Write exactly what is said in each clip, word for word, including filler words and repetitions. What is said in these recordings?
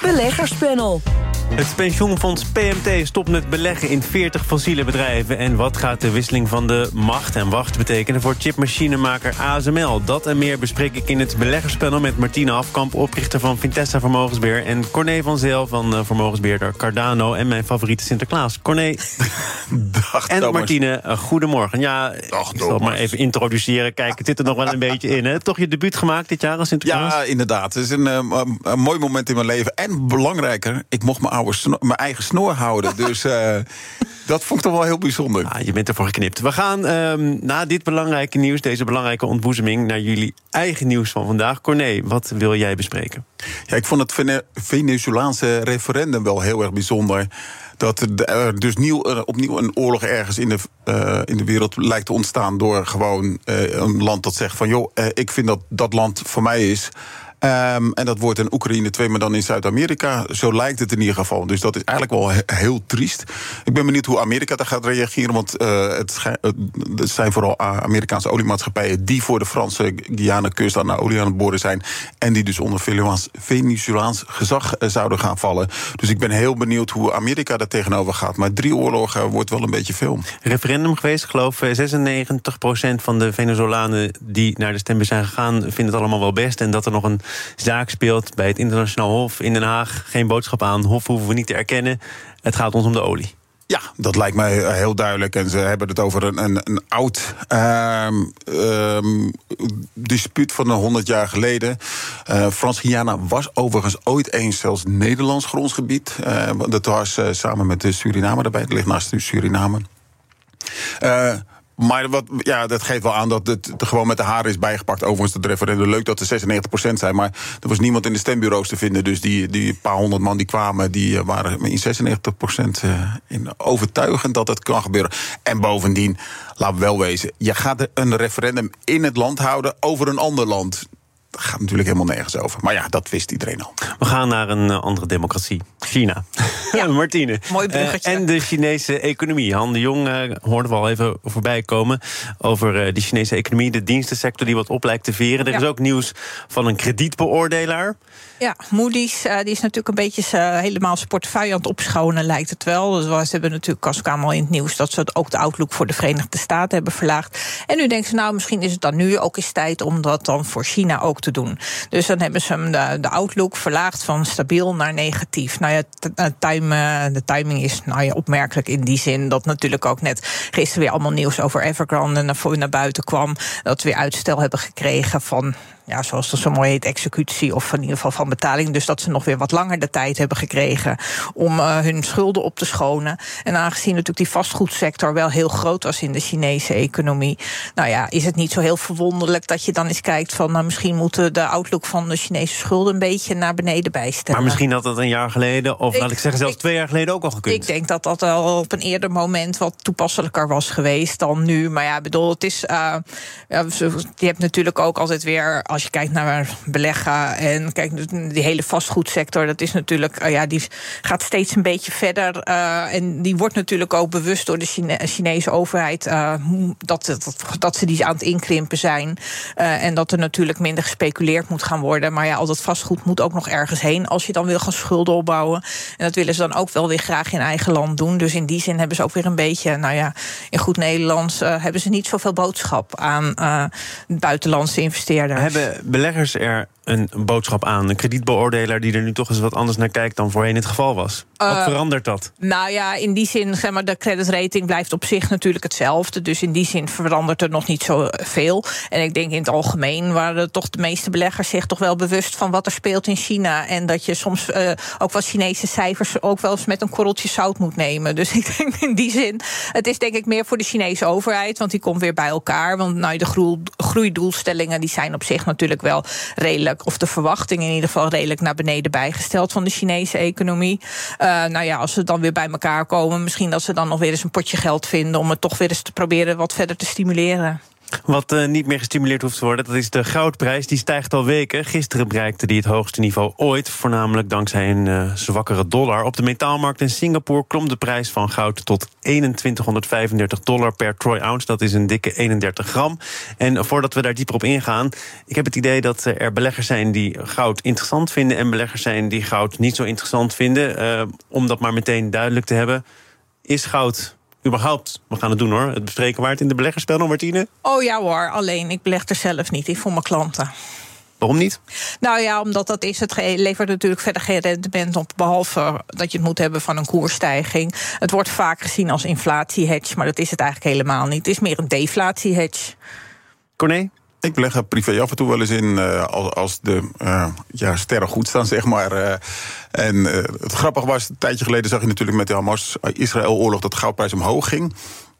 Beleggerspanel. Het pensioenfonds P M T stopt met beleggen in veertig fossiele bedrijven. En wat gaat de wisseling van de macht en wacht betekenen voor chipmachinemaker A S M L? Dat en meer bespreek ik in het beleggerspanel met Martine Hafkamp, oprichter van Vintessa Vermogensbeheer, en Corné van Zel van uh, vermogensbeheerder Cardano en mijn favoriete Sinterklaas. Corné Dag, en Thomas. Martine, uh, goedemorgen. Ja, Dag, ik zal het maar even introduceren. Kijk, het zit er nog wel een beetje in, hè? Toch je debuut gemaakt dit jaar als Sinterklaas? Ja, inderdaad. Het is een, um, een mooi moment in mijn leven. En belangrijker, ik mocht mijn, oude snor, mijn eigen snor houden. Dus uh, dat vond ik toch wel heel bijzonder. Ah, je bent ervoor geknipt. We gaan um, na dit belangrijke nieuws, deze belangrijke ontboezeming, naar jullie eigen nieuws van vandaag. Corné, wat wil jij bespreken? Ja, ik vond het Vene- Venezolaanse referendum wel heel erg bijzonder. Dat er dus nieuw, uh, opnieuw een oorlog ergens in de, uh, in de wereld lijkt te ontstaan door gewoon uh, een land dat zegt van joh, uh, ik vind dat dat land voor mij is. Um, en dat wordt in Oekraïne twee, maar dan in Zuid-Amerika. Zo lijkt het in ieder geval. Dus dat is eigenlijk wel he- heel triest. Ik ben benieuwd hoe Amerika daar gaat reageren. Want uh, het, schij- het zijn vooral Amerikaanse oliemaatschappijen die voor de Franse Guyana-kust aan de olie aan het boren zijn. En die dus onder Venezolaans, Venezolaans gezag uh, zouden gaan vallen. Dus ik ben heel benieuwd hoe Amerika daar tegenover gaat. Maar drie oorlogen wordt wel een beetje veel. Referendum geweest, ik geloof zesennegentig procent van de Venezolanen die naar de stembus zijn gegaan vinden het allemaal wel best. En dat er nog een zaak speelt bij het internationaal hof in Den Haag. Geen boodschap aan, hof hoeven we niet te erkennen. Het gaat ons om de olie. Ja, dat lijkt mij heel duidelijk. En ze hebben het over een, een, een oud um, um, dispuut van honderd jaar geleden. Uh, Frans-Guyana was overigens ooit eens zelfs Nederlands grondsgebied. Uh, dat was uh, samen met de Suriname daarbij. Het ligt naast de Suriname. Uh, Maar wat, ja, dat geeft wel aan dat het gewoon met de haren is bijgepakt. Overigens, het referendum, leuk dat er zesennegentig procent zijn. Maar er was niemand in de stembureaus te vinden. Dus die, die paar honderd man die kwamen, die waren in zesennegentig procent in overtuigend dat het kan gebeuren. En bovendien, laten we wel wezen, je gaat een referendum in het land houden over een ander land. Dat gaat natuurlijk helemaal nergens over. Maar ja, dat wist iedereen al. We gaan naar een uh, andere democratie. China. Ja, Martine. Mooi bruggetje. Uh, en de Chinese economie. Han de Jong uh, hoorden we al even voorbij komen over uh, de Chinese economie, de dienstensector die wat op lijkt te veren. Er ja. is ook nieuws van een kredietbeoordelaar. Ja, Moody's, uh, die is natuurlijk een beetje uh, helemaal zijn portefeuille aan het opschonen, lijkt het wel. Dus ze hebben natuurlijk, als kwam al in het nieuws, dat ze ook de outlook voor de Verenigde Staten hebben verlaagd. En nu denken ze, nou, misschien is het dan nu ook eens tijd om dat dan voor China ook te doen. Dus dan hebben ze hem de, de outlook verlaagd van stabiel naar negatief. Nou ja, t- time, de timing is nou ja, opmerkelijk in die zin dat natuurlijk ook net gisteren weer allemaal nieuws over Evergrande naar, naar buiten kwam. Dat we weer uitstel hebben gekregen van, ja, zoals dat zo mooi heet, executie of in ieder geval van betaling. Dus dat ze nog weer wat langer de tijd hebben gekregen om uh, hun schulden op te schonen. En aangezien natuurlijk die vastgoedsector wel heel groot was in de Chinese economie, nou ja, is het niet zo heel verwonderlijk dat je dan eens kijkt van, nou, misschien moeten de outlook van de Chinese schulden een beetje naar beneden bijstellen. Maar misschien had dat een jaar geleden, of ik, laat ik zeggen zelfs ik, twee jaar geleden ook al gekund. Ik denk dat dat al op een eerder moment wat toepasselijker was geweest dan nu. Maar ja, bedoel, het is, uh, ja, je hebt natuurlijk ook altijd weer, als je kijkt naar beleggen en kijk, die hele vastgoedsector, dat is natuurlijk, uh, ja, die gaat steeds een beetje verder. Uh, en die wordt natuurlijk ook bewust door de Chine- Chinese overheid uh, dat, dat, dat ze die aan het inkrimpen zijn. Uh, en dat er natuurlijk minder gespeculeerd moet gaan worden. Maar ja, al dat vastgoed moet ook nog ergens heen als je dan wil gaan schulden opbouwen. En dat willen ze dan ook wel weer graag in eigen land doen. Dus in die zin hebben ze ook weer een beetje, nou ja, in goed Nederlands uh, hebben ze niet zoveel boodschap aan uh, buitenlandse investeerders. Hebben beleggers er een boodschap aan? Een kredietbeoordelaar die er nu toch eens wat anders naar kijkt dan voorheen het geval was? Wat Uh, verandert dat? Nou ja, in die zin, zeg maar, de creditrating blijft op zich natuurlijk hetzelfde. Dus in die zin verandert er nog niet zoveel. En ik denk in het algemeen waren toch de meeste beleggers zich toch wel bewust van wat er speelt in China. En dat je soms uh, ook wat Chinese cijfers ook wel eens met een korreltje zout moet nemen. Dus ik denk in die zin, het is denk ik meer voor de Chinese overheid, want die komt weer bij elkaar. Want nou, de groei, groeidoelstellingen die zijn op zich natuurlijk wel redelijk, of de verwachtingen in ieder geval redelijk naar beneden bijgesteld van de Chinese economie. Uh, nou ja, als ze dan weer bij elkaar komen, misschien dat ze dan nog weer eens een potje geld vinden om het toch weer eens te proberen wat verder te stimuleren. Wat uh, niet meer gestimuleerd hoeft te worden, dat is de goudprijs. Die stijgt al weken. Gisteren bereikte die het hoogste niveau ooit. Voornamelijk dankzij een uh, zwakkere dollar. Op de metaalmarkt in Singapore klom de prijs van goud tot eenentwintighonderdvijfendertig dollar per troy ounce. Dat is een dikke eenendertig gram. En voordat we daar dieper op ingaan, ik heb het idee dat er beleggers zijn die goud interessant vinden en beleggers zijn die goud niet zo interessant vinden. Uh, om dat maar meteen duidelijk te hebben, is goud überhaupt, we gaan het doen hoor, het bespreken waard in de beleggerspanel, Martine? Oh ja hoor, alleen ik beleg er zelf niet in voor mijn klanten. Waarom niet? Nou ja, omdat dat is, het levert natuurlijk verder geen rendement op, behalve dat je het moet hebben van een koersstijging. Het wordt vaak gezien als inflatiehedge, maar dat is het eigenlijk helemaal niet. Het is meer een deflatiehedge. Corné? Ik beleg er privé af en toe wel eens in uh, als, als de uh, ja, sterren goed staan, zeg maar. Uh, en uh, het grappige was, een tijdje geleden zag je natuurlijk met de Hamas-Israël-oorlog dat de goudprijs omhoog ging.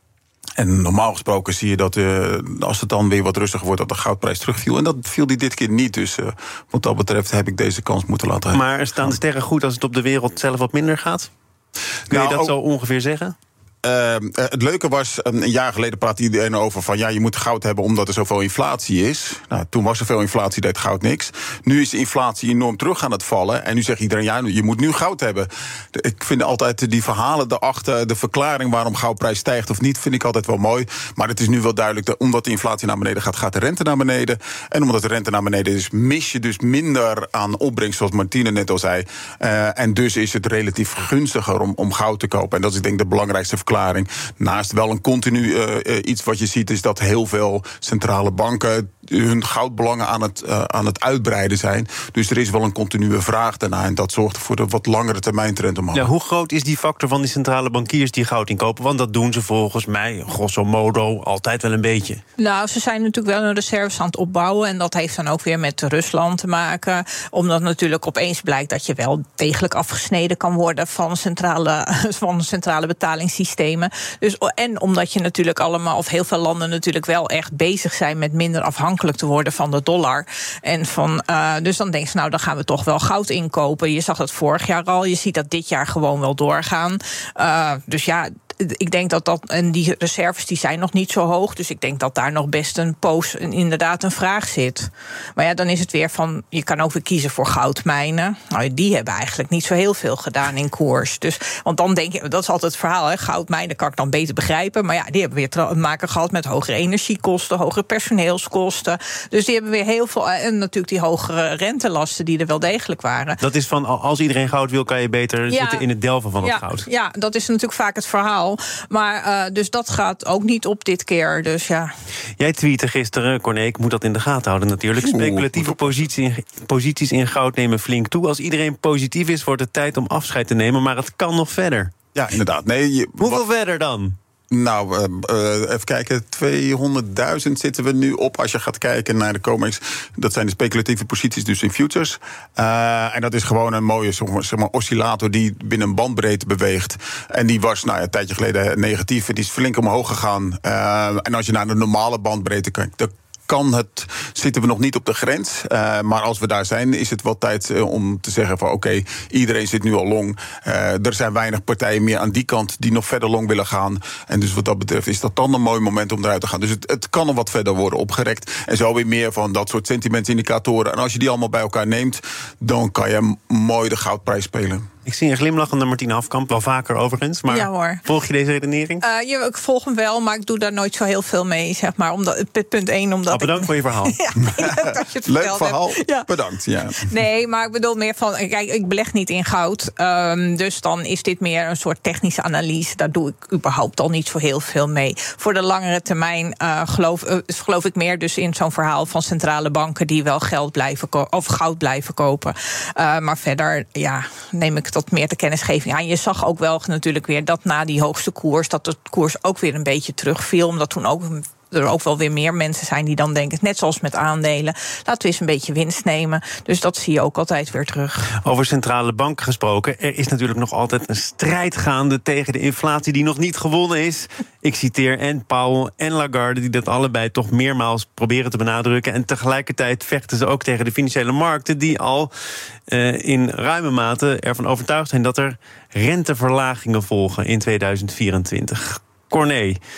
En normaal gesproken zie je dat uh, als het dan weer wat rustiger wordt, dat de goudprijs terugviel. En dat viel die dit keer niet. Dus uh, wat dat betreft heb ik deze kans moeten laten. Maar staan de sterren goed als het op de wereld zelf wat minder gaat? Kun nou, je dat ook, zo ongeveer zeggen? Uh, het leuke was, een jaar geleden praatte iedereen over van ja, je moet goud hebben omdat er zoveel inflatie is. Nou, toen was er veel inflatie, deed goud niks. Nu is de inflatie enorm terug aan het vallen. En nu zegt iedereen, ja, je moet nu goud hebben. Ik vind altijd die verhalen daarachter, de verklaring waarom goudprijs stijgt of niet, vind ik altijd wel mooi. Maar het is nu wel duidelijk dat omdat de inflatie naar beneden gaat, gaat de rente naar beneden. En omdat de rente naar beneden is, mis je dus minder aan opbrengst, zoals Martine net al zei. Uh, en dus is het relatief gunstiger om, om goud te kopen. En dat is ik denk de belangrijkste verklaring. Naast wel een continu uh, iets wat je ziet, is dat heel veel centrale banken hun goudbelangen aan het, uh, aan het uitbreiden zijn. Dus er is wel een continue vraag daarna. En dat zorgt voor de wat langere termijn trend omhoog. Ja, hoe groot is die factor van die centrale bankiers die goud inkopen? Want dat doen ze volgens mij, grosso modo, altijd wel een beetje. Nou, ze zijn natuurlijk wel een reserves aan het opbouwen. En dat heeft dan ook weer met Rusland te maken. Omdat natuurlijk opeens blijkt dat je wel degelijk afgesneden kan worden van centrale, van centrale betalingssystemen. Dus, en omdat je natuurlijk allemaal, of heel veel landen natuurlijk wel echt bezig zijn met minder afhankelijk te worden van de dollar. En van, uh, dus dan denk je, nou, dan gaan we toch wel goud inkopen. Je zag dat vorig jaar al. Je ziet dat dit jaar gewoon wel doorgaan. Uh, dus ja, ik denk dat dat, en die reserves die zijn nog niet zo hoog, dus ik denk dat daar nog best een poos inderdaad een vraag zit. Maar ja, dan is het weer van, je kan ook weer kiezen voor goudmijnen. Nou, die hebben eigenlijk niet zo heel veel gedaan in koers. Dus, want dan denk je, dat is altijd het verhaal, hè, goudmijnen kan ik dan beter begrijpen, maar ja, die hebben weer te maken gehad met hogere energiekosten, hogere personeelskosten. Dus die hebben weer heel veel, en natuurlijk die hogere rentelasten die er wel degelijk waren. Dat is van, als iedereen goud wil, kan je beter ja, zitten in het delven van ja, het goud. Ja, dat is natuurlijk vaak het verhaal. Maar uh, dus dat gaat ook niet op dit keer. Dus ja. Jij tweette gisteren, Corné, ik moet dat in de gaten houden natuurlijk. Speculatieve positie, posities in goud nemen flink toe. Als iedereen positief is, wordt het tijd om afscheid te nemen. Maar het kan nog verder. Ja, inderdaad. Nee, je, Hoeveel wat... verder dan? Nou, uh, uh, even kijken, tweehonderdduizend zitten we nu op als je gaat kijken naar de COMEX. Dat zijn de speculatieve posities, dus in futures. Uh, en dat is gewoon een mooie zeg maar, oscillator die binnen een bandbreedte beweegt. En die was nou ja, een tijdje geleden negatief. Die is flink omhoog gegaan. Uh, en als je naar de normale bandbreedte kijkt, dan kan het, zitten we nog niet op de grens. Uh, maar als we daar zijn, is het wel tijd uh, om te zeggen van oké, okay, iedereen zit nu al long. Uh, er zijn weinig partijen meer aan die kant die nog verder long willen gaan. En dus wat dat betreft is dat dan een mooi moment om eruit te gaan. Dus het, het kan nog wat verder worden opgerekt. En zo weer meer van dat soort sentimentsindicatoren. En als je die allemaal bij elkaar neemt, dan kan je mooi de goudprijs spelen. Ik zie een glimlachende Martine Hafkamp, wel vaker overigens. Maar ja, hoor. Volg je deze redenering? Uh, ja, ik volg hem wel, maar ik doe daar nooit zo heel veel mee. Zeg maar, omdat, punt één, omdat oh, bedankt ik... voor je verhaal. ja, dat je het leuk verhaal, ja. Bedankt. Ja. Nee, maar ik bedoel meer van, kijk, ik beleg niet in goud. Um, dus dan is dit meer een soort technische analyse. Daar doe ik überhaupt al niet zo heel veel mee. Voor de langere termijn uh, geloof, uh, geloof ik meer dus in zo'n verhaal van centrale banken die wel geld blijven ko- of goud blijven kopen. Uh, maar verder, ja, neem ik dat meer te kennis. Ja, en je zag ook wel natuurlijk weer dat na die hoogste koers, dat de koers ook weer een beetje terugviel. Omdat toen ook er ook wel weer meer mensen zijn die dan denken, net zoals met aandelen, laten we eens een beetje winst nemen. Dus dat zie je ook altijd weer terug. Over centrale banken gesproken, er is natuurlijk nog altijd een strijd gaande tegen de inflatie die nog niet gewonnen is. Ik citeer en Powell en Lagarde, die dat allebei toch meermaals proberen te benadrukken. En tegelijkertijd vechten ze ook tegen de financiële markten, die al uh, in ruime mate ervan overtuigd zijn dat er renteverlagingen volgen in tweeduizend vierentwintig. Corné,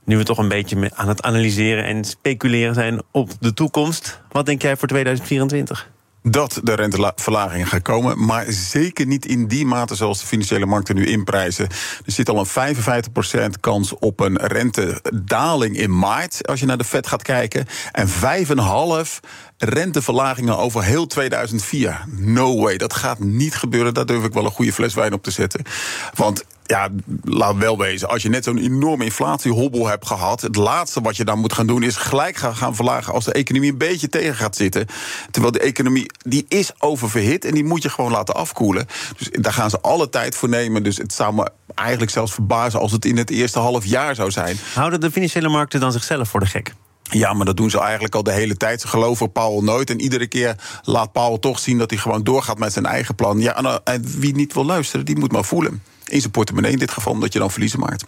Nu we toch een beetje aan het analyseren en speculeren zijn op de toekomst. Wat denk jij voor tweeduizend vierentwintig? Dat de renteverlagingen gaan komen, maar zeker niet in die mate zoals de financiële markten nu inprijzen. Er zit al een vijfenvijftig procent kans op een rentedaling in maart, als je naar de Fed gaat kijken. En vijf komma vijf renteverlagingen over heel tweeduizend vier. No way, dat gaat niet gebeuren. Daar durf ik wel een goede fles wijn op te zetten. Want ja, laat wel wezen, als je net zo'n enorme inflatiehobbel hebt gehad, het laatste wat je dan moet gaan doen is gelijk gaan, gaan verlagen als de economie een beetje tegen gaat zitten. Terwijl de economie, die is oververhit en die moet je gewoon laten afkoelen. Dus daar gaan ze alle tijd voor nemen. Dus het zou me eigenlijk zelfs verbazen als het in het eerste half jaar zou zijn. Houden de financiële markten dan zichzelf voor de gek? Ja, maar dat doen ze eigenlijk al de hele tijd. Ze geloven Powell nooit. En iedere keer laat Powell toch zien dat hij gewoon doorgaat met zijn eigen plan. Ja, en wie niet wil luisteren, die moet maar voelen. In zijn portemonnee in dit geval, omdat je dan verliezen maakt.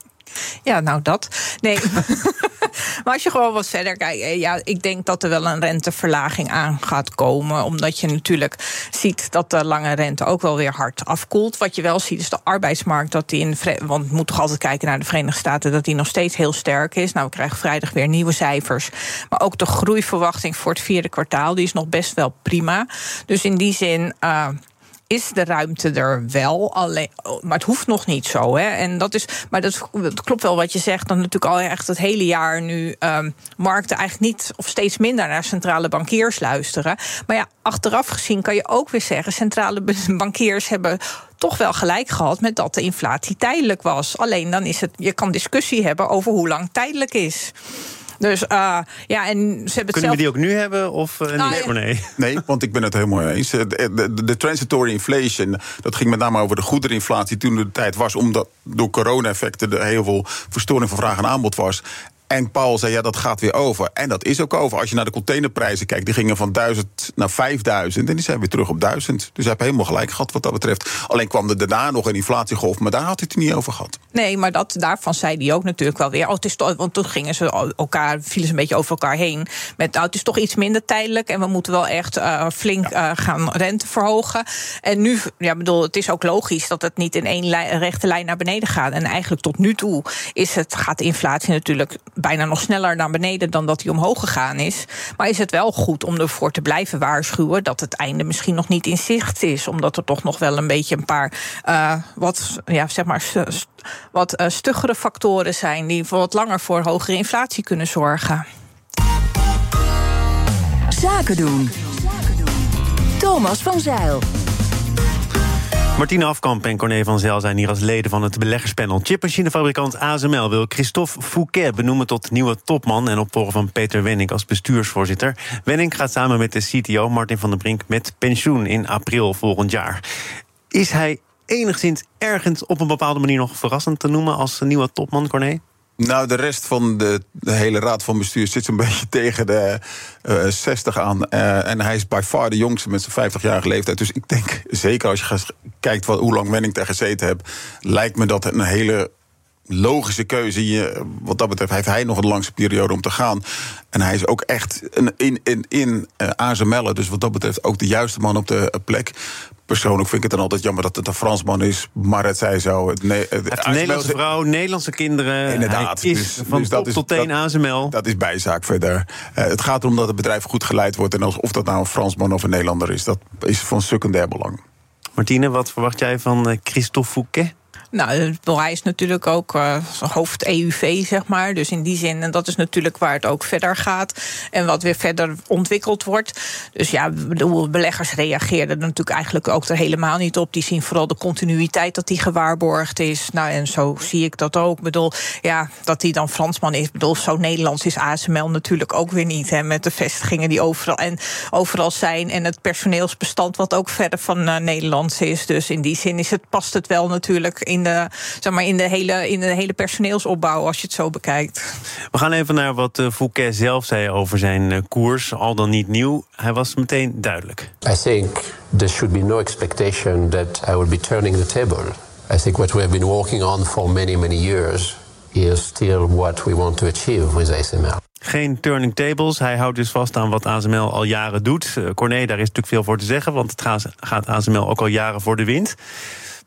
Ja, nou dat. Nee. Maar als je gewoon wat verder kijkt, ja, ik denk dat er wel een renteverlaging aan gaat komen. Omdat je natuurlijk ziet dat de lange rente ook wel weer hard afkoelt. Wat je wel ziet is de arbeidsmarkt, dat die in de, want we moeten toch altijd kijken naar de Verenigde Staten, dat die nog steeds heel sterk is. Nou, we krijgen vrijdag weer nieuwe cijfers. Maar ook de groeiverwachting voor het vierde kwartaal, die is nog best wel prima. Dus in die zin Uh, is de ruimte er wel, alleen, maar het hoeft nog niet zo. Hè? En dat is, maar dat, dat klopt wel wat je zegt, dat natuurlijk al echt het hele jaar nu um, markten eigenlijk niet of steeds minder naar centrale bankiers luisteren. Maar ja, achteraf gezien kan je ook weer zeggen, centrale bankiers hebben toch wel gelijk gehad met dat de inflatie tijdelijk was. Alleen dan is het, je kan discussie hebben over hoe lang tijdelijk is. Dus uh, ja, en ze hebben Kunnen zelf... we die ook nu hebben of uh, nou, niet? ja. Nee, nee, want ik ben het helemaal eens. De, de, de transitory inflation, dat ging met name over de goedereninflatie toen de tijd was, omdat door corona-effecten er heel veel verstoring van vraag en aanbod was. En Powell zei, ja, dat gaat weer over. En dat is ook over. Als je naar de containerprijzen kijkt, die gingen van duizend naar vijfduizend. En die zijn weer terug op duizend. Dus hij heeft helemaal gelijk gehad wat dat betreft. Alleen kwam er daarna nog een inflatiegolf, maar daar had hij het niet over gehad. Nee, maar dat, daarvan zei hij ook natuurlijk wel weer. Oh, het is toch, want toen gingen ze elkaar, vielen ze een beetje over elkaar heen. Met, nou, het is toch iets minder tijdelijk. En we moeten wel echt uh, flink uh, gaan rente verhogen. En nu, ja, bedoel, het is ook logisch dat het niet in één lijn, rechte lijn naar beneden gaat. En eigenlijk tot nu toe is het, gaat de inflatie natuurlijk bijna nog sneller naar beneden dan dat hij omhoog gegaan is. Maar is het wel goed om ervoor te blijven waarschuwen dat het einde misschien nog niet in zicht is, omdat er toch nog wel een beetje een paar uh, wat, ja, zeg maar, st- wat uh, stuggere factoren zijn die voor wat langer voor hogere inflatie kunnen zorgen. Zaken doen. Thomas van Zijl. Martine Afkamp en Corné van Zijl zijn hier als leden van het beleggerspanel. Chipmachinefabrikant A S M L wil Christophe Fouquet benoemen tot nieuwe topman en opvolger van Peter Wennink als bestuursvoorzitter. Wennink gaat samen met de C T O Martin van den Brink met pensioen in april volgend jaar. Is hij enigszins ergens op een bepaalde manier nog verrassend te noemen als nieuwe topman, Corné? Nou, de rest van de, de hele raad van bestuur zit zo'n beetje tegen de uh, zestig aan. Uh, en hij is by far de jongste met zijn vijftigjarige leeftijd. Dus ik denk, zeker als je gaat kijkt wat, hoe lang Wennink daar gezeten hebt, lijkt me dat een hele logische keuze. Je, wat dat betreft heeft hij nog een langste periode om te gaan. En hij is ook echt een, in, in, in uh, A S M L, dus wat dat betreft ook de juiste man op de uh, plek. Persoonlijk vind ik het dan altijd jammer dat het een Fransman is, maar het zij zo. Het, ne- het, hij heeft een Nederlandse vrouw, Nederlandse kinderen. Inderdaad. Hij is dus, van dus top dat is, tot teen dat, A S M L. Dat is bijzaak verder. Uh, het gaat erom dat het bedrijf goed geleid wordt. En of dat nou een Fransman of een Nederlander is, dat is van secundair belang. Martine, wat verwacht jij van Christophe Fouquet? Nou, hij is natuurlijk ook uh, hoofd E U V, zeg maar. Dus in die zin, en dat is natuurlijk waar het ook verder gaat. En wat weer verder ontwikkeld wordt. Dus ja, de beleggers reageerden er natuurlijk eigenlijk ook er helemaal niet op. Die zien vooral de continuïteit dat die gewaarborgd is. Nou, en zo zie ik dat ook. Ik bedoel, ja, dat hij dan Fransman is. Ik bedoel, zo Nederlands is A S M L natuurlijk ook weer niet. Hè, met de vestigingen die overal, en overal zijn. En het personeelsbestand wat ook verder van uh, Nederlands is. Dus in die zin is het, past het wel natuurlijk in de, zeg maar, in de hele, in de hele personeelsopbouw, als je het zo bekijkt. We gaan even naar wat uh, Fouquet zelf zei over zijn uh, koers, al dan niet nieuw. Hij was meteen duidelijk. I think there should be no expectation that I will be turning the table. I think what we have been working on for many, many years is still what we want to achieve with A S M L. Geen turning tables. Hij houdt dus vast aan wat A S M L al jaren doet. Uh, Corné, daar is natuurlijk veel voor te zeggen, want het gaat, gaat A S M L ook al jaren voor de wind.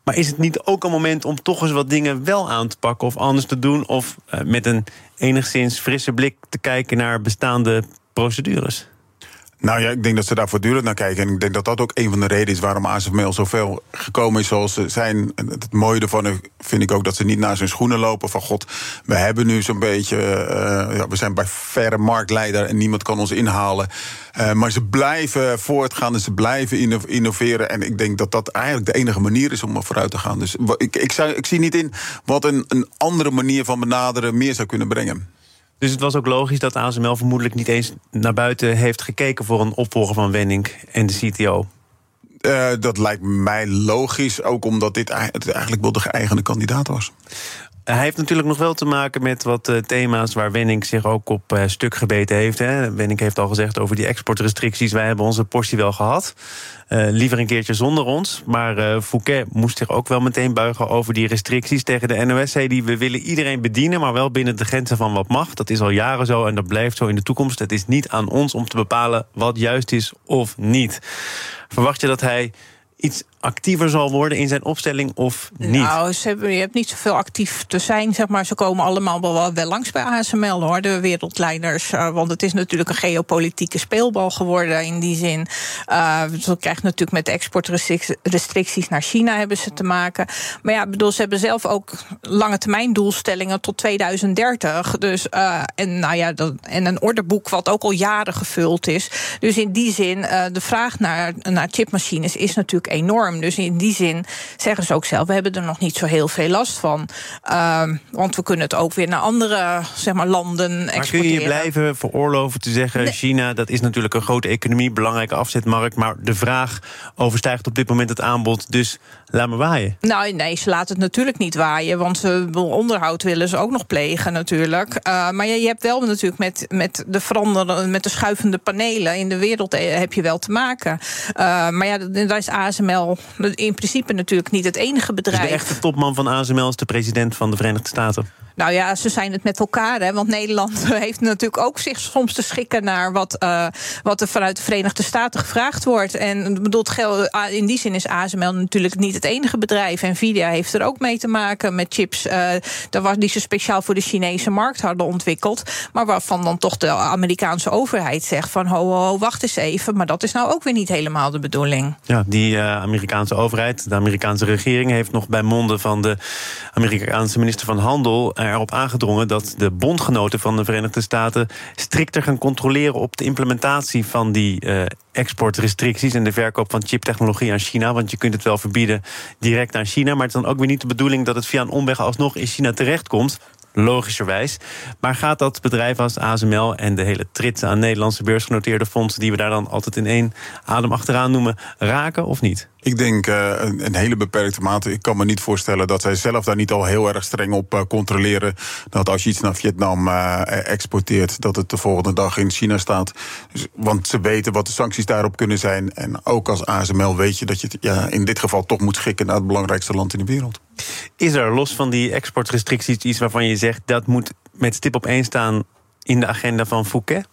Maar is het niet ook een moment om toch eens wat dingen wel aan te pakken of anders te doen, of uh, met een enigszins frisse blik te kijken naar bestaande procedures? Nou ja, ik denk dat ze daar voortdurend naar kijken. En ik denk dat dat ook een van de redenen is waarom A S M L zoveel gekomen is zoals ze zijn. En het mooie ervan vind ik ook dat ze niet naar zijn schoenen lopen. Van god, we hebben nu zo'n beetje... Uh, ja, we zijn bij verre marktleider en niemand kan ons inhalen. Uh, maar ze blijven voortgaan en ze blijven innoveren. En ik denk dat dat eigenlijk de enige manier is om er vooruit te gaan. Dus ik, ik, zou, ik zie niet in wat een, een andere manier van benaderen meer zou kunnen brengen. Dus het was ook logisch dat A S M L vermoedelijk niet eens naar buiten heeft gekeken voor een opvolger van Wenninck en de C T O. Uh, dat lijkt mij logisch, ook omdat dit eigenlijk wel de geëigende kandidaat was. Hij heeft natuurlijk nog wel te maken met wat uh, thema's waar Wenninck zich ook op uh, stuk gebeten heeft. Hè. Wenninck heeft al gezegd over die exportrestricties. Wij hebben onze portie wel gehad. Uh, liever een keertje zonder ons. Maar uh, Fouquet moest zich ook wel meteen buigen over die restricties. Tegen de N O S zei hij, we willen iedereen bedienen, maar wel binnen de grenzen van wat mag. Dat is al jaren zo en dat blijft zo in de toekomst. Het is niet aan ons om te bepalen wat juist is of niet. Verwacht je dat hij iets actiever zal worden in zijn opstelling of niet? Nou, ze hebben, je hebt niet zoveel actief te zijn, zeg maar. Ze komen allemaal wel, wel langs bij A S M L, hoor, de wereldleiders. Uh, want het is natuurlijk een geopolitieke speelbal geworden in die zin. Uh, ze krijgen natuurlijk met de exportrestricties naar China hebben ze te maken. Maar ja, bedoel, ze hebben zelf ook lange termijn doelstellingen tot tweeduizend dertig. Dus, uh, en, nou ja, dat, en een orderboek wat ook al jaren gevuld is. Dus in die zin, uh, de vraag naar, naar chipmachines is natuurlijk enorm. Dus in die zin zeggen ze ook zelf, we hebben er nog niet zo heel veel last van. Uh, want we kunnen het ook weer naar andere, zeg maar, landen exporteren. Maar kun je je blijven veroorloven te zeggen, nee. China, dat is natuurlijk een grote economie, belangrijke afzetmarkt, maar de vraag overstijgt op dit moment het aanbod, dus laat maar waaien. Nou, nee, ze laten het natuurlijk niet waaien, want ze, onderhoud willen ze ook nog plegen natuurlijk. Uh, maar je, je hebt wel natuurlijk met, met de veranderen, met de schuivende panelen in de wereld heb je wel te maken. Uh, maar ja, daar is A S M L in principe natuurlijk niet het enige bedrijf. Dus de echte topman van A S M L is de president van de Verenigde Staten? Nou ja, ze zijn het met elkaar, hè, want Nederland heeft natuurlijk ook zich soms te schikken naar wat, uh, wat er vanuit de Verenigde Staten gevraagd wordt. En bedoel, in die zin is A S M L natuurlijk niet het enige bedrijf. Nvidia heeft er ook mee te maken met chips uh, die ze speciaal voor de Chinese markt hadden ontwikkeld, maar waarvan dan toch de Amerikaanse overheid zegt van ho, ho, wacht eens even, maar dat is nou ook weer niet helemaal de bedoeling. Ja, die uh, Amerikaanse overheid, de Amerikaanse regering heeft nog bij monden van de Amerikaanse minister van Handel erop aangedrongen dat de bondgenoten van de Verenigde Staten strikter gaan controleren op de implementatie van die uh, exportrestricties en de verkoop van chiptechnologie aan China. Want je kunt het wel verbieden direct aan China, maar het is dan ook weer niet de bedoeling dat het via een omweg alsnog in China terechtkomt. Logischerwijs. Maar gaat dat bedrijf als A S M L en de hele trits aan Nederlandse beursgenoteerde fondsen, die we daar dan altijd in één adem achteraan noemen, raken of niet? Ik denk uh, een, een hele beperkte mate. Ik kan me niet voorstellen dat zij zelf daar niet al heel erg streng op uh, controleren. Dat als je iets naar Vietnam uh, exporteert, dat het de volgende dag in China staat. Dus, want ze weten wat de sancties daarop kunnen zijn. En ook als A S M L weet je dat je het ja, in dit geval toch moet schikken naar het belangrijkste land in de wereld. Is er los van die exportrestricties iets waarvan je zegt dat moet met stip op één staan in de agenda van Fouquet?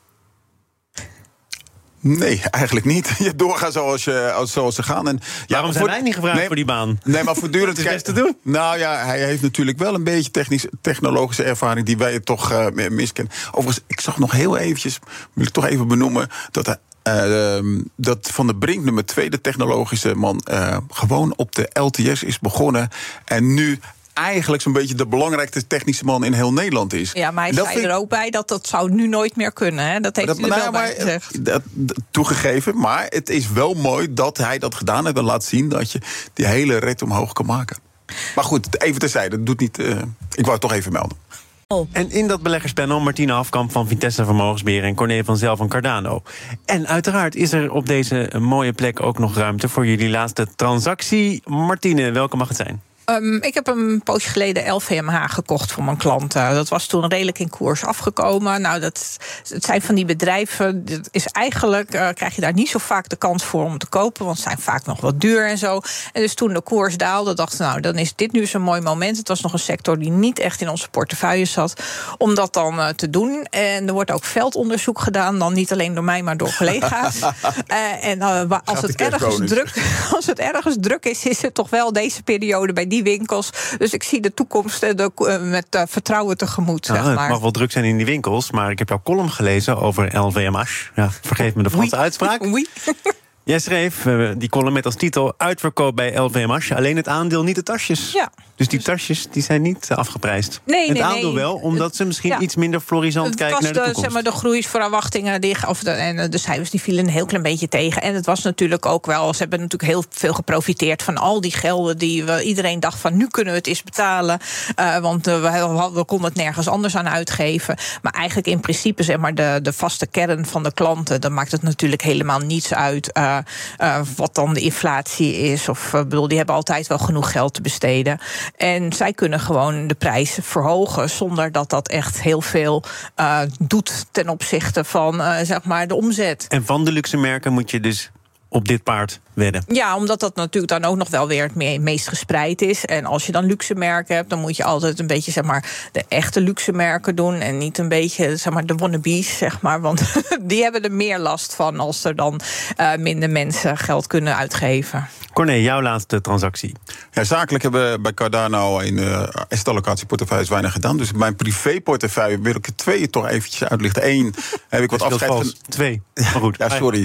Nee, eigenlijk niet. Je doorgaan zoals, je, zoals ze gaan. En, ja, Waarom zijn voor, wij niet gevraagd nee, voor die baan? Nee, maar voortdurend het is best te doen. Nou ja, hij heeft natuurlijk wel een beetje technisch, technologische ervaring die wij toch uh, miskennen. Overigens, ik zag nog heel eventjes, wil ik toch even benoemen, dat hij Uh, dat Van der Brink, nummer twee, de technologische man, uh, gewoon op de L T S is begonnen. En nu eigenlijk zo'n beetje de belangrijkste technische man in heel Nederland is. Ja, maar hij zei vind... er ook bij dat dat zou nu nooit meer kunnen. Hè? Dat heeft dat, hij er nou, wel bij gezegd. Dat, dat, toegegeven, maar het is wel mooi dat hij dat gedaan heeft en laat zien dat je die hele red omhoog kan maken. Maar goed, even terzijde, dat doet niet. Uh, ik wou het toch even melden. En in dat beleggerspanel Martine Afkamp van Vitesse Vermogensbeheer en Corné van Zel van Cardano. En uiteraard is er op deze mooie plek ook nog ruimte voor jullie laatste transactie. Martine, welke mag het zijn? Um, ik heb een poosje geleden L V M H gekocht voor mijn klanten. Dat was toen redelijk in koers afgekomen. Nou, dat, het zijn van die bedrijven. Dat is eigenlijk uh, krijg je daar niet zo vaak de kans voor om te kopen, want ze zijn vaak nog wat duur en zo. En dus toen de koers daalde, dachten we, nou, dan is dit nu zo'n mooi moment. Het was nog een sector die niet echt in onze portefeuille zat, om dat dan uh, te doen. En er wordt ook veldonderzoek gedaan, dan niet alleen door mij, maar door collega's. uh, en uh, als het ergens druk, als het ergens druk is, is het toch wel deze periode bij die winkels. Dus ik zie de toekomst de, uh, met uh, vertrouwen tegemoet. Nou, zeg maar. Het mag wel druk zijn in die winkels, maar ik heb jouw column gelezen over L V M H. Ja, vergeef me de Franse oui. uitspraak. Oui. Jij schreef uh, die column met als titel uitverkoop bij L V M H. Alleen het aandeel, niet de tasjes. Ja. Dus die tasjes die zijn niet uh, afgeprijsd. Nee, het nee, aandeel nee. wel, omdat ze misschien ja. iets minder florisant kijken naar de, de toekomst. Zeg maar, de groeisverwachtingen die, of de, en de cijfers die vielen een heel klein beetje tegen. En het was natuurlijk ook wel, ze hebben natuurlijk heel veel geprofiteerd van al die gelden die we, iedereen dacht van nu kunnen we het eens betalen. Uh, want uh, we, we konden het nergens anders aan uitgeven. Maar eigenlijk in principe, zeg maar, de, de vaste kern van de klanten, dan maakt het natuurlijk helemaal niets uit Uh, uh, wat dan de inflatie is. Of uh, bedoel, die hebben altijd wel genoeg geld te besteden. En zij kunnen gewoon de prijs verhogen zonder dat dat echt heel veel uh, doet ten opzichte van uh, zeg maar de omzet. En van de luxe merken moet je dus op dit paard wedden. Ja, omdat dat natuurlijk dan ook nog wel weer het me- meest gespreid is. En als je dan luxe merken hebt, dan moet je altijd een beetje, zeg maar, de echte luxe merken doen en niet een beetje, zeg maar, de wannabes, zeg maar. Want die hebben er meer last van als er dan uh, minder mensen geld kunnen uitgeven. Corné, jouw laatste transactie. Ja, zakelijk hebben we bij Cardano in uh, asset-allocatieportefeuilles weinig gedaan. Dus mijn privéportefeuille wil ik er twee toch eventjes uitlichten. Eén heb ik wat afscheid genomen. Twee, maar goed. Ja, sorry.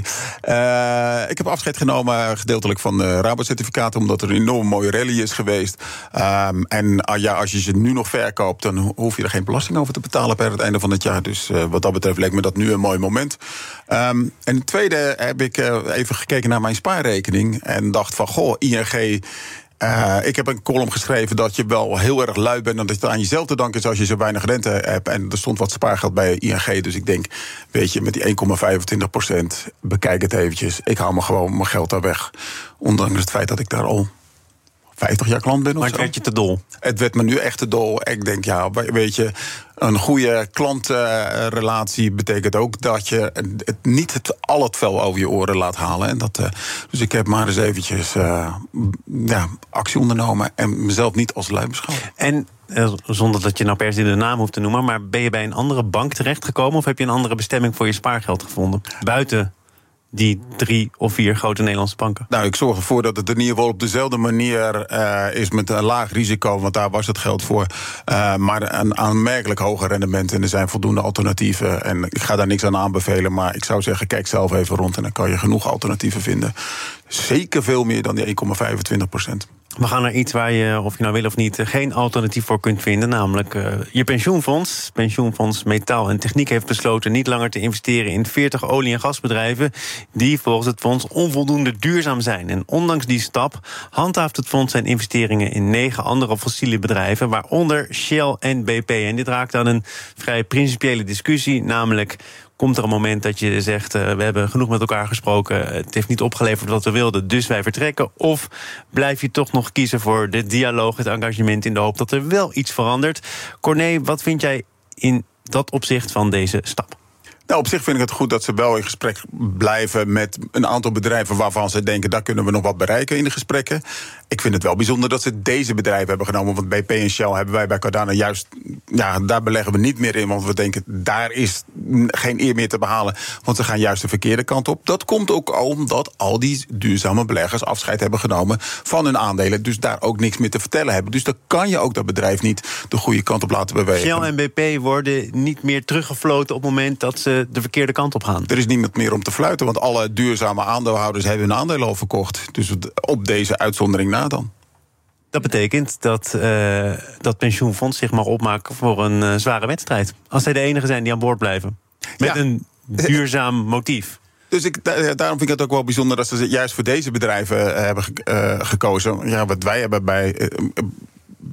Uh, ik heb afscheid genomen gedeeltelijk van de Rabo-certificaten, omdat er een enorm mooie rally is geweest. Um, en uh, ja, als je ze nu nog verkoopt, dan hoef je er geen belasting over te betalen per het einde van het jaar. Dus uh, wat dat betreft leek me dat nu een mooi moment. Um, en het tweede heb ik uh, even gekeken naar mijn spaarrekening en dacht van, goh, I N G... Uh, ik heb een column geschreven dat je wel heel erg lui bent en dat het aan jezelf te danken is als je zo weinig rente hebt. En er stond wat spaargeld bij I N G. Dus ik denk, weet je, met die één komma vijfentwintig procent, bekijk het eventjes. Ik haal me gewoon mijn geld daar weg. Ondanks het feit dat ik daar al vijftig jaar klant ben of maar zo. het werd je te dol. Het werd me nu echt te dol. Ik denk, ja, weet je, een goede klantrelatie betekent ook dat je het niet het, al het vel over je oren laat halen. En dat, uh, dus ik heb maar eens eventjes uh, ja, actie ondernomen en mezelf niet als lui beschouwen. En uh, zonder dat je nou per se de naam hoeft te noemen, maar ben je bij een andere bank terechtgekomen of heb je een andere bestemming voor je spaargeld gevonden? Buiten die drie of vier grote Nederlandse banken? Nou, ik zorg ervoor dat het in ieder geval op dezelfde manier uh, is met een laag risico, want daar was het geld voor. Uh, maar een aanmerkelijk hoger rendement en er zijn voldoende alternatieven. En ik ga daar niks aan aanbevelen, maar ik zou zeggen, kijk zelf even rond en dan kan je genoeg alternatieven vinden. Zeker veel meer dan die één komma vijfentwintig procent. We gaan naar iets waar je, of je nou wil of niet, geen alternatief voor kunt vinden. Namelijk uh, je pensioenfonds. Pensioenfonds Metaal en Techniek heeft besloten niet langer te investeren in veertig olie- en gasbedrijven die volgens het fonds onvoldoende duurzaam zijn. En ondanks die stap handhaaft het fonds zijn investeringen in negen andere fossiele bedrijven, waaronder Shell en B P. En dit raakt aan een vrij principiële discussie, namelijk, komt er een moment dat je zegt, uh, we hebben genoeg met elkaar gesproken, het heeft niet opgeleverd wat we wilden, dus wij vertrekken? Of blijf je toch nog kiezen voor de dialoog, het engagement in de hoop dat er wel iets verandert? Corné, wat vind jij in dat opzicht van deze stap? Nou, op zich vind ik het goed dat ze wel in gesprek blijven met een aantal bedrijven waarvan ze denken, daar kunnen we nog wat bereiken in de gesprekken. Ik vind het wel bijzonder dat ze deze bedrijven hebben genomen, want B P en Shell hebben wij bij Cardano juist, ja, daar beleggen we niet meer in, want we denken, daar is geen eer meer te behalen, want ze gaan juist de verkeerde kant op. Dat komt ook omdat al die duurzame beleggers afscheid hebben genomen van hun aandelen, dus daar ook niks meer te vertellen hebben. Dus dan kan je ook dat bedrijf niet de goede kant op laten bewegen. Shell en B P worden niet meer teruggefloten op het moment dat ze de verkeerde kant op gaan. Er is niemand meer om te fluiten, want alle duurzame aandeelhouders hebben hun aandelen al verkocht. Dus op deze uitzondering na dan. Dat betekent dat uh, dat pensioenfonds zich mag opmaken voor een uh, zware wedstrijd. Als zij de enige zijn die aan boord blijven. Met ja. een duurzaam motief. Dus ik, daarom vind ik het ook wel bijzonder dat ze juist voor deze bedrijven uh, hebben ge- uh, gekozen. Ja, wat wij hebben bij Uh,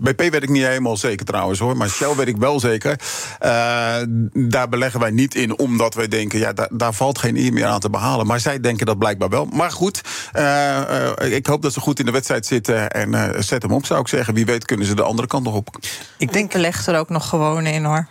B P weet ik niet helemaal zeker trouwens hoor, maar Shell weet ik wel zeker. Uh, daar beleggen wij niet in, omdat wij denken, ja, daar, daar valt geen eer meer aan te behalen. Maar zij denken dat blijkbaar wel. Maar goed, uh, uh, ik hoop dat ze goed in de wedstrijd zitten en uh, zet hem op, zou ik zeggen. Wie weet kunnen ze de andere kant nog op. Ik denk, beleg er ook nog gewoon in hoor.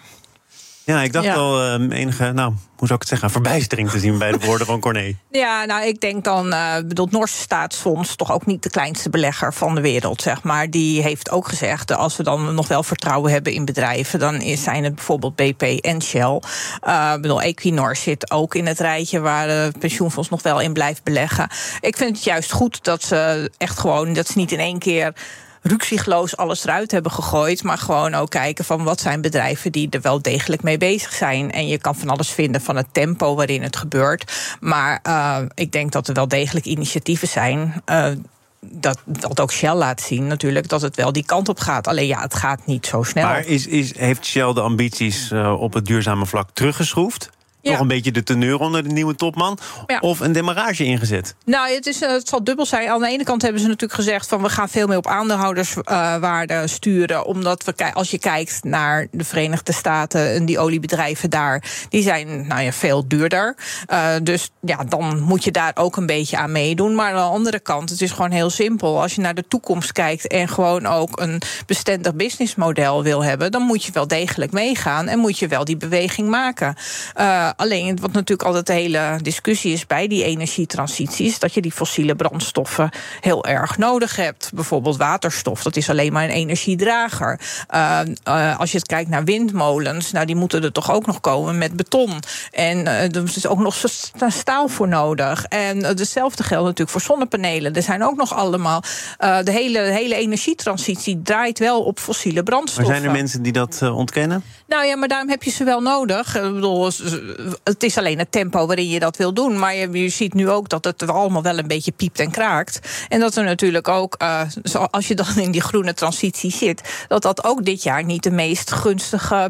Ja, ik dacht ja. al um, enige, nou, hoe zou ik het zeggen, verbijstering te zien bij de woorden van Corné. Ja, nou, ik denk dan, uh, bedoel, het Noorse Staatsfonds, toch ook niet de kleinste belegger van de wereld, zeg maar. Die heeft ook gezegd, als we dan nog wel vertrouwen hebben in bedrijven, dan is, zijn het bijvoorbeeld B P en Shell. Uh, bedoel, Equinor zit ook in het rijtje waar het pensioenfonds nog wel in blijft beleggen. Ik vind het juist goed dat ze echt gewoon, dat ze niet in één keer ruksigloos alles eruit hebben gegooid, maar gewoon ook kijken van wat zijn bedrijven die er wel degelijk mee bezig zijn. En je kan van alles vinden van het tempo waarin het gebeurt. Maar uh, ik denk dat er wel degelijk initiatieven zijn. Uh, Dat, dat ook Shell laat zien natuurlijk, dat het wel die kant op gaat. Alleen ja, het gaat niet zo snel. Maar is, is, heeft Shell de ambities uh, op het duurzame vlak teruggeschroefd? Ja. Toch een beetje de teneur onder de nieuwe topman? Ja. Of een demarrage ingezet? Nou, het, is, het zal dubbel zijn. Aan de ene kant hebben ze natuurlijk gezegd van we gaan veel meer op aandeelhouderswaarde uh, sturen. Omdat we, als je kijkt naar de Verenigde Staten en die oliebedrijven daar, die zijn nou ja, veel duurder. Uh, dus ja, dan moet je daar ook een beetje aan meedoen. Maar aan de andere kant, het is gewoon heel simpel. Als je naar de toekomst kijkt en gewoon ook een bestendig businessmodel wil hebben, dan moet je wel degelijk meegaan en moet je wel die beweging maken. Uh, Alleen, wat natuurlijk altijd de hele discussie is bij die energietransities, dat je die fossiele brandstoffen heel erg nodig hebt. Bijvoorbeeld waterstof, dat is alleen maar een energiedrager. Uh, uh, als je het kijkt naar windmolens, nou die moeten er toch ook nog komen met beton. En uh, er is ook nog staal voor nodig. En uh, hetzelfde geldt natuurlijk voor zonnepanelen. Er zijn ook nog allemaal, uh, de hele, hele energietransitie draait wel op fossiele brandstoffen. Maar zijn er mensen die dat uh, ontkennen? Nou ja, maar daarom heb je ze wel nodig. Ik bedoel, het is alleen het tempo waarin je dat wil doen. Maar je, je ziet nu ook dat het allemaal wel een beetje piept en kraakt. En dat er natuurlijk ook, uh, als je dan in die groene transitie zit, dat dat ook dit jaar niet de meest gunstige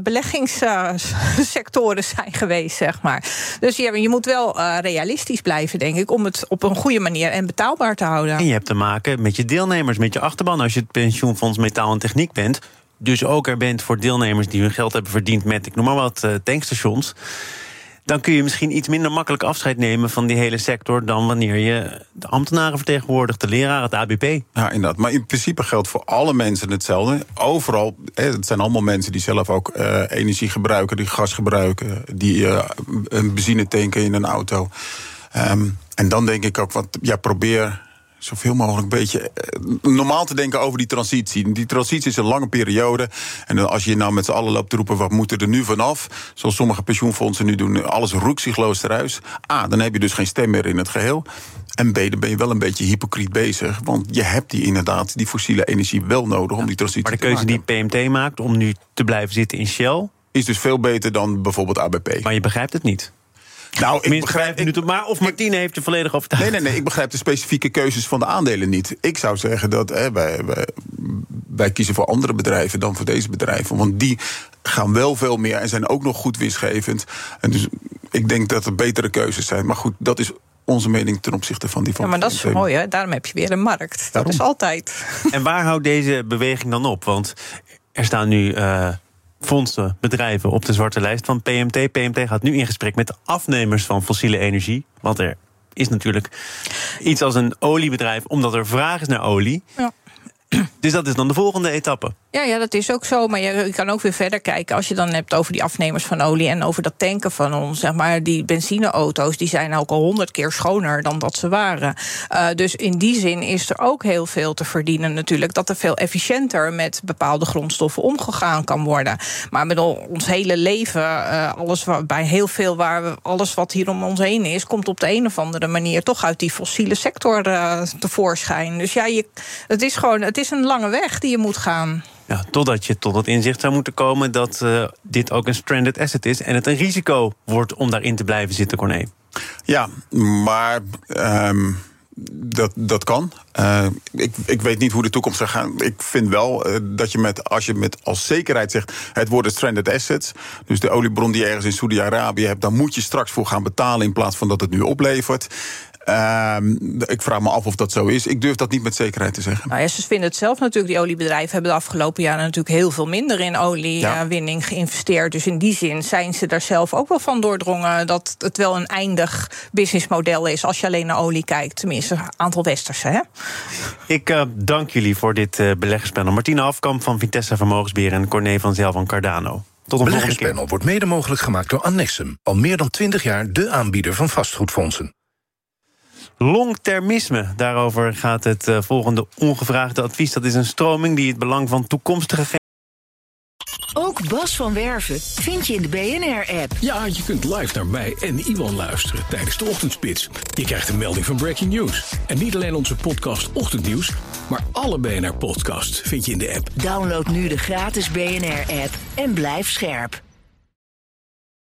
beleggingssectoren uh, zijn geweest, zeg maar. Dus ja, je moet wel uh, realistisch blijven, denk ik, om het op een goede manier en betaalbaar te houden. En je hebt te maken met je deelnemers, met je achterban. Als je het pensioenfonds Metaal en Techniek bent, dus ook er bent voor deelnemers die hun geld hebben verdiend met, ik noem maar wat, uh, tankstations, dan kun je misschien iets minder makkelijk afscheid nemen van die hele sector dan wanneer je de ambtenaren vertegenwoordigt, de leraar, het A B P. Ja, inderdaad. Maar in principe geldt voor alle mensen hetzelfde. Overal, het zijn allemaal mensen die zelf ook uh, energie gebruiken, die gas gebruiken, die uh, een benzine tanken in een auto. Um, en dan denk ik ook, wat, ja, probeer zoveel mogelijk een beetje uh, normaal te denken over die transitie. Die transitie is een lange periode. En als je nou met z'n allen loopt te roepen, wat moet er nu vanaf? Zoals sommige pensioenfondsen nu doen, alles roekzichtloos eruit. A, dan heb je dus geen stem meer in het geheel. En B, dan ben je wel een beetje hypocriet bezig. Want je hebt die inderdaad, die fossiele energie wel nodig om die transitie te maken. Maar de keuze die P M T maakt om nu te blijven zitten in Shell is dus veel beter dan bijvoorbeeld A B P. Maar je begrijpt het niet. Nou, ik Minstens begrijp, vijf minuten, maar of Martine heeft je volledig overtuigd. Nee, nee, nee, ik begrijp de specifieke keuzes van de aandelen niet. Ik zou zeggen dat hè, wij, wij, wij kiezen voor andere bedrijven dan voor deze bedrijven. Want die gaan wel veel meer en zijn ook nog goed winstgevend. En dus ik denk dat er betere keuzes zijn. Maar goed, dat is onze mening ten opzichte van die van. Ja, maar dat is mooi, hè? Daarom heb je weer een markt. Daarom. Dat is altijd. En waar houdt deze beweging dan op? Want er staan nu Uh, fondsen, bedrijven op de zwarte lijst van P M T. P M T gaat nu in gesprek met de afnemers van fossiele energie. Want er is natuurlijk iets als een oliebedrijf, omdat er vraag is naar olie. Ja. Dus dat is dan de volgende etappe. Ja, ja, dat is ook zo. Maar je, je kan ook weer verder kijken. Als je dan hebt over die afnemers van olie en over dat tanken van ons. Zeg maar, die benzineauto's die zijn ook al honderd keer schoner dan dat ze waren. Uh, dus in die zin is er ook heel veel te verdienen natuurlijk. Dat er veel efficiënter met bepaalde grondstoffen omgegaan kan worden. Maar met ons hele leven, uh, alles waar, bij heel veel waar we, alles wat hier om ons heen is, komt op de een of andere manier toch uit die fossiele sector uh, tevoorschijn. Dus ja, je, het is gewoon, het is een lange weg die je moet gaan. Ja, totdat je tot het inzicht zou moeten komen dat uh, dit ook een stranded asset is en het een risico wordt om daarin te blijven zitten, Corné. Ja, maar Um Dat, dat kan. Uh, ik, ik weet niet hoe de toekomst zal gaan. Ik vind wel uh, dat je met, als je met als zekerheid zegt, het worden stranded assets, dus de oliebron die je ergens in Saudi-Arabië hebt, dan moet je straks voor gaan betalen in plaats van dat het nu oplevert. Uh, ik vraag me af of dat zo is. Ik durf dat niet met zekerheid te zeggen. Nou ja, ze vinden het zelf natuurlijk. Die oliebedrijven hebben de afgelopen jaren natuurlijk heel veel minder in oliewinning ja. geïnvesteerd. Dus in die zin zijn ze daar zelf ook wel van doordrongen dat het wel een eindig businessmodel is als je alleen naar olie kijkt. Tenminste, een aantal westerse. Hè? Ik uh, dank jullie voor dit uh, beleggerspanel. Martina Afkamp van Vitesse Vermogensbeheer en Corné van Zijl van Cardano. Tot een beleggerspanel wordt mede mogelijk gemaakt door Annexum. Al meer dan twintig jaar de aanbieder van vastgoedfondsen. Longtermisme, daarover gaat het uh, volgende ongevraagde advies. Dat is een stroming die het belang van toekomstige... Ook Bas van Werven vind je in de B N R-app. Ja, je kunt live naar mij en Iwan luisteren tijdens de ochtendspits. Je krijgt een melding van Breaking News. En niet alleen onze podcast Ochtendnieuws, maar alle B N R-podcasts vind je in de app. Download nu de gratis B N R-app en blijf scherp.